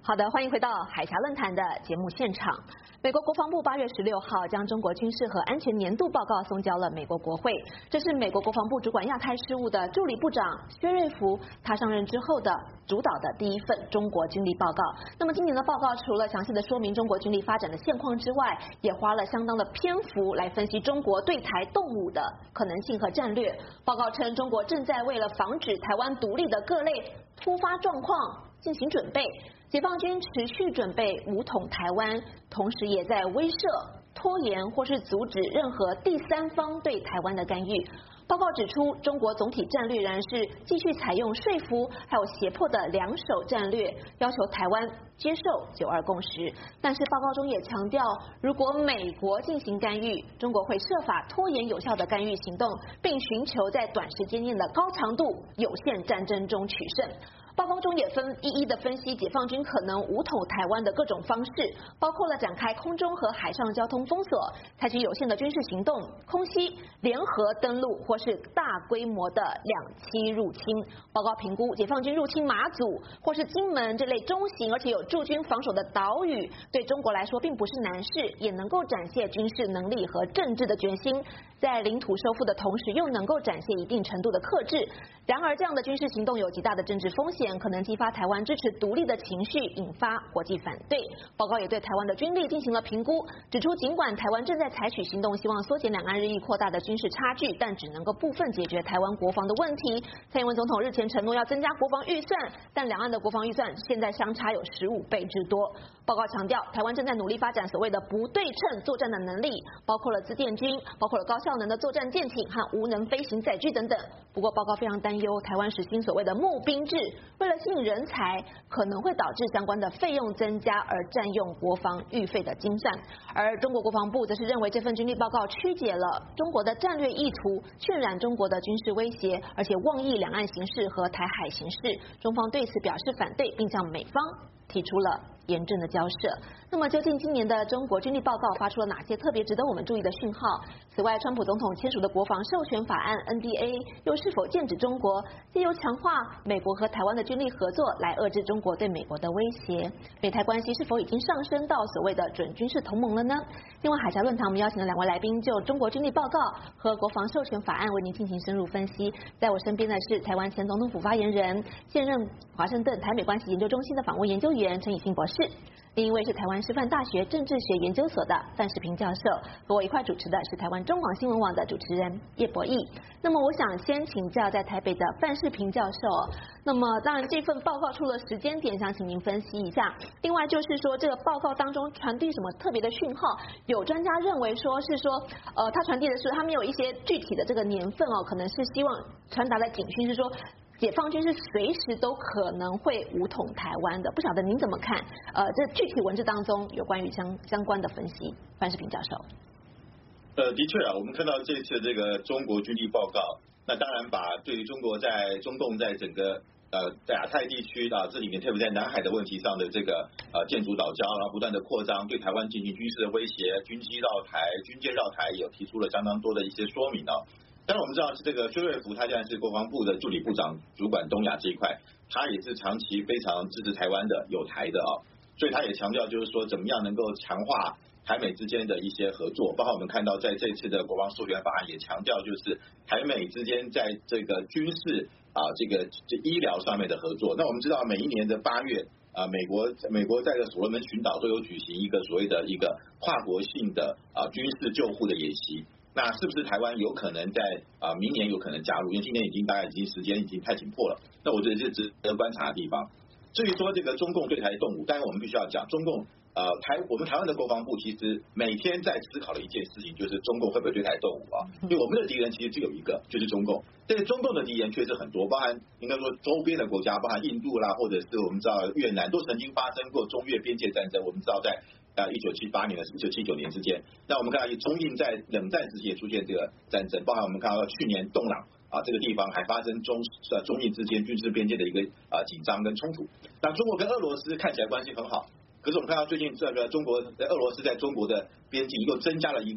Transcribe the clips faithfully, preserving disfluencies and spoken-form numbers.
好的，欢迎回到海峡论坛的节目现场。美国国防部八月十六号将中国军事和安全年度报告送交了美国国会，这是美国国防部主管亚太事务的助理部长薛瑞福他上任之后的主导的第一份中国军力报告。那么今年的报告除了详细的说明中国军力发展的现况之外，也花了相当的篇幅来分析中国对台动武的可能性和战略。报告称，中国正在为了防止台湾独立的各类突发状况进行准备。解放军持续准备武统台湾，同时也在威慑、拖延或是阻止任何第三方对台湾的干预。报告指出，中国总体战略仍然是继续采用说服还有胁迫的两手战略，要求台湾接受九二共识。但是报告中也强调，如果美国进行干预，中国会设法拖延有效的干预行动，并寻求在短时间内的高强度有限战争中取胜。报告中也分一一的分析解放军可能武统台湾的各种方式，包括了展开空中和海上交通封锁，采取有限的军事行动、空袭、联合登陆或是大规模的两栖入侵。报告评估，解放军入侵马祖或是金门这类中型而且有驻军防守的岛屿，对中国来说并不是难事，也能够展现军事能力和政治的决心，在领土收复的同时，又能够展现一定程度的克制。然而，这样的军事行动有极大的政治风险，可能激发台湾支持独立的情绪，引发国际反对。报告也对台湾的军力进行了评估，指出尽管台湾正在采取行动，希望缩减两岸日益扩大的军事差距，但只能够部分解决台湾国防的问题。蔡英文总统日前承诺要增加国防预算，但两岸的国防预算现在相差有十五倍之多。报告强调，台湾正在努力发展所谓的不对称作战的能力，包括了自电军，包括了高效能的作战舰艇和无能飞行载具等等。不过，报告非常担忧台湾实行所谓的募兵制，为了吸引人才，可能会导致相关的费用增加而占用国防预费的精算。而中国国防部则是认为这份军力报告曲解了中国的战略意图，渲染中国的军事威胁，而且妄议两岸形势和台海形势。中方对此表示反对，并向美方提出了严正的交涉。那么究竟今年的中国军力报告发出了哪些特别值得我们注意的讯号？此外，川普总统签署的国防授权法案 N D A 又是否剑指中国，借由强化美国和台湾的军力合作来遏制中国对美国的威胁？美台关系是否已经上升到所谓的准军事同盟了呢？另外，海峡论坛我们邀请了两位来宾就中国军力报告和国防授权法案为您进行深入分析。在我身边的是台湾前总统府发言人、现任华盛顿台美关系研究中心的访问研究员陈以信博士。另一位是台湾师范大学政治学研究所的范世平教授，和我一块主持的是台湾中广新闻网的主持人叶博弈。那么我想先请教在台北的范世平教授，那么当然这份报告出了时间点，想请您分析一下。另外就是说这个报告当中传递什么特别的讯号？有专家认为说是说，呃，它传递的是他们有一些具体的这个年份哦，可能是希望传达的警讯是说，解放军是随时都可能会武统台湾的，不晓得您怎么看？呃，这具体文字当中有关于相相关的分析，范世平教授。 呃，的确啊，我们看到这次这个中国军力报告，那当然把对于中国在中共在整个呃在亚太地区啊，这里面特别在南海的问题上的这个呃建筑岛礁，然后不断的扩张，对台湾进行军事的威胁，军机绕台、军舰绕台，有提出了相当多的一些说明啊。当然我们知道这个薛瑞福他现在是国防部的助理部长，主管东亚这一块，他也是长期非常支持台湾的有台的啊，所以他也强调就是说怎么样能够强化台美之间的一些合作，包括我们看到在这次的国防授权法案也强调就是台美之间在这个军事啊这个这医疗上面的合作。那我们知道每一年的八月啊，美国美国在所罗门群岛都有举行一个所谓的一个跨国性的啊军事救护的演习。那是不是台湾有可能在啊、呃、明年有可能加入？因为今年已经大概已经时间已经太紧迫了。那我觉得这是值得观察的地方。至于说这个中共对台动武，当然我们必须要讲，中共呃台我们台湾的国防部其实每天在思考的一件事情，就是中共会不会对台动武啊？因为我们的敌人其实只有一个，就是中共。但是中共的敌人确实很多，包含应该说周边的国家，包含印度啦，或者是我们知道越南，都曾经发生过中越边界战争。我们知道在呃，一九七八年的一九七九年之间，那我们看到中印在冷战时期也出现这个战争，包含我们看到去年洞朗啊这个地方还发生中呃中印之间军事边界的一个啊紧张跟冲突。那中国跟俄罗斯看起来关系很好，可是我们看到最近这个中国俄罗斯在中国的边境又增加了一个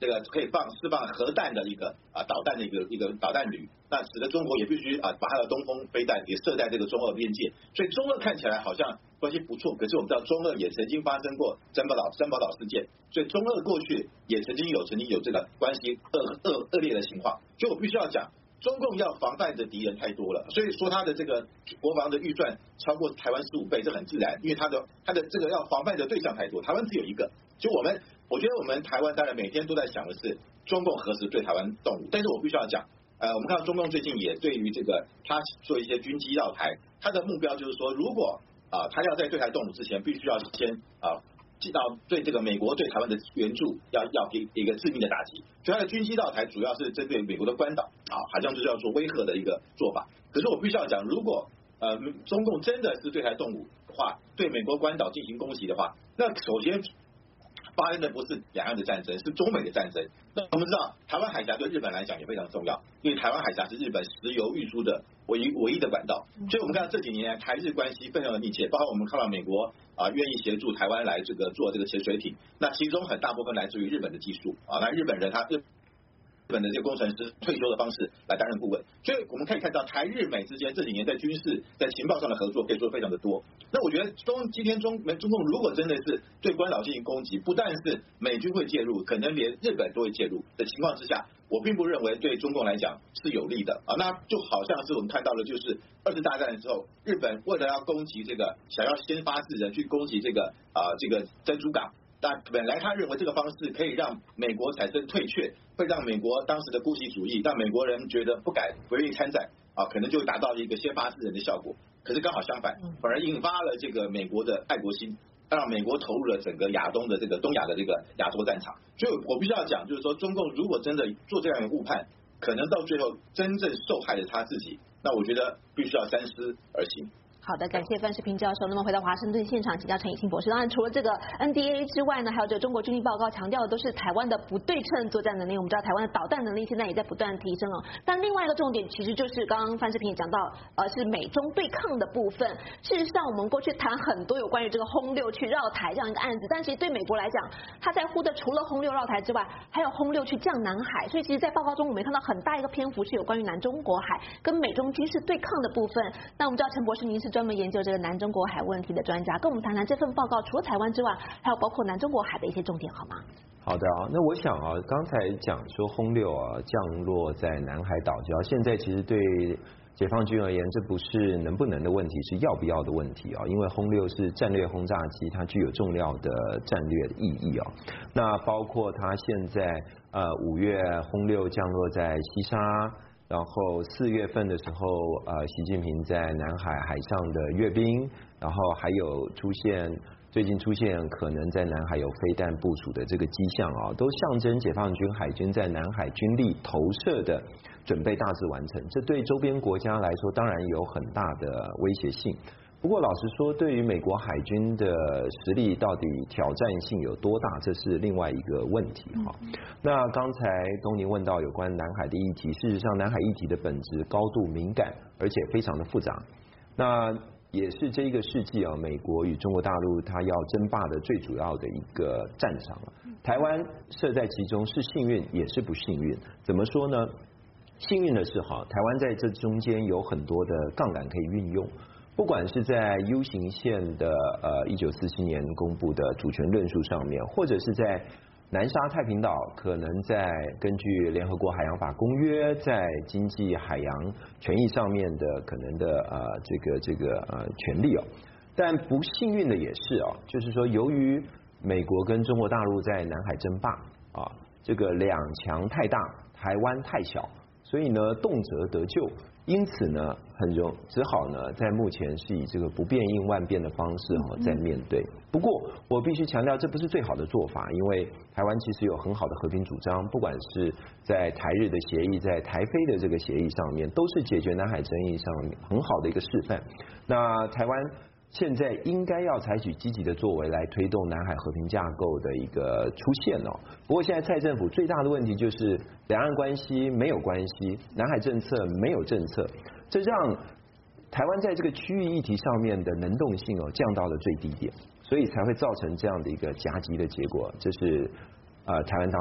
这个可以放释放核弹的一个啊导弹的一个一个导弹旅，那使得中国也必须啊把它的东风飞弹也设在这个中俄边界，所以中俄看起来好像关系不错，可是我们知道中俄也曾经发生过珍宝岛珍宝岛事件，所以中俄过去也曾经有曾经有这个关系恶恶恶劣的情况，所以我必须要讲。中共要防范的敌人太多了，所以说他的这个国防的预算超过台湾十五倍，这很自然，因为他的他的这个要防范的对象太多，台湾只有一个。就我们，我觉得我们台湾当然每天都在想的是中共何时对台湾动武，但是我必须要讲，呃，我们看到中共最近也对于这个他做一些军机绕台，他的目标就是说，如果啊、呃、他要在对台动武之前，必须要先啊。呃到对这个美国对台湾的援助要要给一个致命的打击，所以他的军机绕台主要是针对美国的关岛啊，好像就是要做威吓的一个做法。可是我必须要讲，如果呃中共真的是对台动武的话，对美国关岛进行攻击的话，那首先发生的不是两岸的战争，是中美的战争。那我们知道，台湾海峡对日本来讲也非常重要，因为台湾海峡是日本石油运输的唯一唯一的管道。所以我们看到这几年台日关系非常的密切，包括我们看到美国啊愿意协助台湾来这个做这个潜水艇，那其中很大部分来自于日本的技术啊，那日本人他日日本的这个工程师退休的方式来担任顾问，所以我们可以看到台日美之间这几年在军事在情报上的合作可以说非常的多。那我觉得中今天中中共如果真的是对关岛进行攻击，不但是美军会介入，可能连日本都会介入的情况之下，我并不认为对中共来讲是有利的啊。那就好像是我们看到的，就是二次大战的时候，日本为了要攻击这个，想要先发制人去攻击这个啊、呃、这个珍珠港。那本来他认为这个方式可以让美国产生退却，会让美国当时的姑息主义，让美国人觉得不敢不愿意参战啊，可能就达到一个先发制人的效果。可是刚好相反，反而引发了这个美国的爱国心，让美国投入了整个亚东的这个东亚的这个亚洲战场。所以我必须要讲，就是说中共如果真的做这样的误判，可能到最后真正受害的他自己，那我觉得必须要三思而行。 好的，感谢范世平教授。那么回到华盛顿现场请教陈以信博士。当然，除了这个 N D A 之外呢，还有这个中国军力报告强调的都是台湾的不对称作战能力。我们知道台湾的导弹能力现在也在不断提升哦。但另外一个重点其实就是刚刚范世平也讲到，呃，是美中对抗的部分。事实上，我们过去谈很多有关于这个轰六去绕台这样一个案子，但其实对美国来讲，他在乎的除了轰六绕台之外，还有轰六去降南海。所以其实，在报告中我们看到很大一个篇幅是有关于南中国海跟美中军事对抗的部分。那我们知道陈博士您是专门研究这个南中国海问题的专家，跟我们谈谈这份报告除了台湾之外，还有包括南中国海的一些重点，好吗？ 好的啊，那我想啊，刚才讲说轰六啊降落在南海岛礁，现在其实对解放军而言，这不是能不能的问题，是要不要的问题啊。因为轰六是战略轰炸机，它具有重要的战略意义啊。那包括它现在呃五月轰六降落在西沙。然后四月份的时候，呃，习近平在南海海上的阅兵，然后还有出现最近出现可能在南海有飞弹部署的这个迹象啊，都象征解放军海军在南海军力投射的准备大致完成。这对周边国家来说，当然有很大的威胁性。不过老实说，对于美国海军的实力到底挑战性有多大，这是另外一个问题哈。那刚才东宁问到有关南海的议题，事实上南海议题的本质高度敏感，而且非常的复杂。那也是这一个世纪啊，美国与中国大陆它要争霸的最主要的一个战场。台湾设在其中是幸运也是不幸运，怎么说呢？幸运的是哈，台湾在这中间有很多的杠杆可以运用。不管是在 U 型线的呃一九四七年公布的主权论述上面，或者是在南沙太平岛，可能在根据联合国海洋法公约在经济海洋权益上面的可能的呃这个这个呃权利哦，但不幸运的也是哦，就是说由于美国跟中国大陆在南海争霸啊，这个两强太大，台湾太小，所以呢动辄得救。因此呢，很容只好呢，在目前是以这个不变应万变的方式哈在面对。不过我必须强调，这不是最好的做法，因为台湾其实有很好的和平主张，不管是在台日的协议，在台非的这个协议上面，都是解决南海争议上面很好的一个示范。那台湾现在应该要采取积极的作为来推动南海和平架构的一个出现哦。不过现在蔡政府最大的问题就是两岸关系没有关系，南海政策没有政策，这让台湾在这个区域议题上面的能动性哦降到了最低点，所以才会造成这样的一个夹击的结果。这是呃台湾当局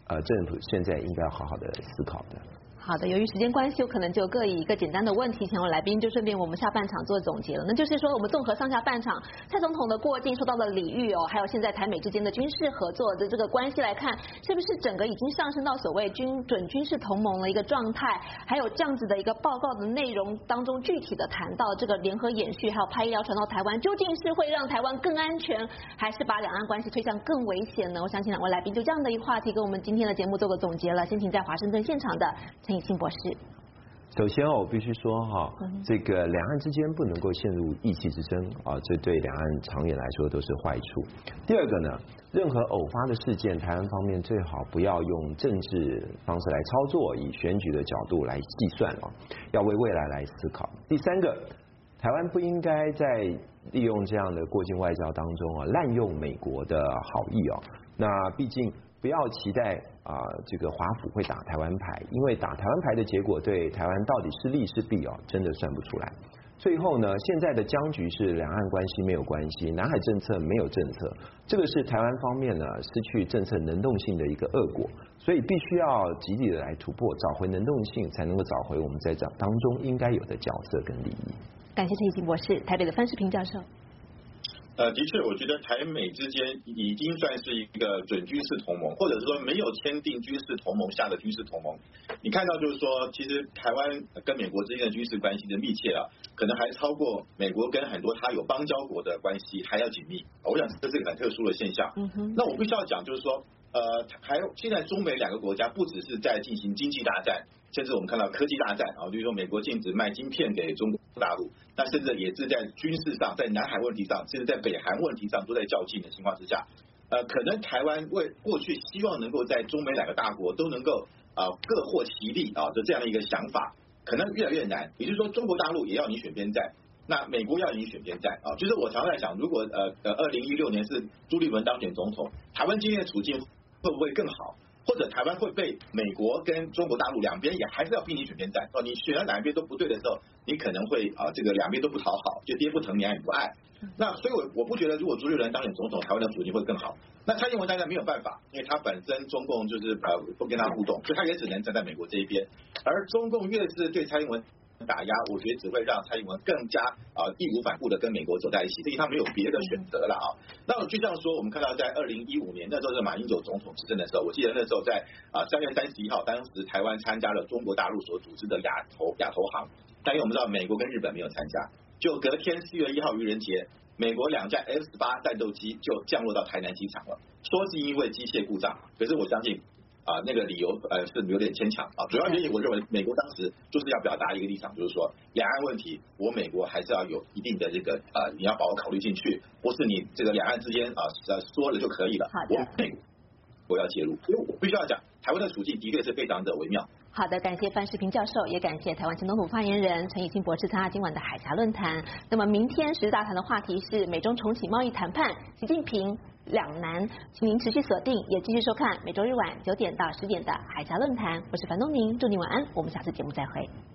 呃政府现在应该要好好的思考的。 好的，由于时间关系，我可能就各以一个简单的问题前往来宾，就顺便我们下半场做总结了。那就是说，我们综合上下半场，蔡总统的过境受到了礼遇哦，还有现在台美之间的军事合作的这个关系来看，是不是整个已经上升到所谓军准军事同盟的一个状态？还有这样子的一个报告的内容当中，具体的谈到这个联合演训，还有派医疗传到台湾，究竟是会让台湾更安全，还是把两岸关系推向更危险呢？我相信两位来宾就这样的一个话题，跟我们今天的节目做个总结了。先请在华盛顿现场的陈以信博士。 首先哦，我必须说哈，这个两岸之间不能够陷入意气之争啊，这对两岸长远来说都是坏处。第二个呢，任何偶发的事件，台湾方面最好不要用政治方式来操作，以选举的角度来计算啊，要为未来来思考。第三个，台湾不应该在利用这样的过境外交当中啊，滥用美国的好意哦。那毕竟不要期待啊、呃，这个华府会打台湾牌，因为打台湾牌的结果对台湾到底是利是弊哦，真的算不出来。最后呢，现在的僵局是两岸关系没有关系，南海政策没有政策，这个是台湾方面呢失去政策能动性的一个恶果，所以必须要极力的来突破，找回能动性，才能够找回我们在这当中应该有的角色跟利益。 感谢陈以信博士，台北的范世平教授。 呃，的确，我觉得台美之间已经算是一个准军事同盟，或者是说没有签订军事同盟下的军事同盟。你看到就是说，其实台湾跟美国之间的军事关系的密切啊，可能还超过美国跟很多它有邦交国的关系还要紧密。我想这是一个很特殊的现象。嗯哼。那我必须要讲，就是说，呃，还有现在中美两个国家不只是在进行经济大战。甚至我们看到科技大战啊，比如说美国禁止卖晶片给中国大陆，那甚至也是在军事上，在南海问题上，甚至在北韩问题上都在较劲的情况之下，呃，可能台湾为过去希望能够在中美两个大国都能够啊、呃、各获其利啊的这样的一个想法，可能越来越难。也就是说，中国大陆也要你选边站，那美国要你选边站啊。就是我常在想，如果呃呃二零一六年是朱立伦当选总统，台湾今天的处境会不会更好？或者台湾会被美国跟中国大陆两边也还是要逼你选边站哦，你选到哪一边都不对的时候，你可能会啊这个两边都不讨好，就爹不疼娘也不爱。那所以我我不觉得如果朱立伦当选总统，台湾的处境会更好。那蔡英文当然没有办法，因为他本身中共就是呃不跟他互动，所以他也只能站在美国这一边。而中共越是对蔡英文打压，我觉得只会让蔡英文更加啊义无反顾的跟美国走在一起，所以他没有别的选择了啊。那就这样说，我们看到在二零一五年那时候是马英九总统执政的时候，我记得那时候在啊三月三十一号，当时台湾参加了中国大陆所组织的亚投亚投行，但因为我们知道美国跟日本没有参加，就隔天四月一号愚人节，美国两架 F 十八战斗机就降落到台南机场了，说是因为机械故障，可是我相信。啊，那个理由呃是有点牵强啊。主要原因我认为美国当时就是要表达一个立场，就是说两岸问题，我美国还是要有一定的这个呃，你要把我考虑进去，不是你这个两岸之间啊呃说了就可以了。我美国要介入，所以我必须要讲，台湾的处境的确是非常的微妙。 好的，感谢范世平教授，也感谢台湾前总统发言人陈以信博士参加今晚的海峡论坛。那么明天十日大谈的话题是美中重启贸易谈判，习近平两难，请您持续锁定，也继续收看每周日晚九点到十点的海峡论坛。我是樊东宁，祝您晚安，我们下次节目再会。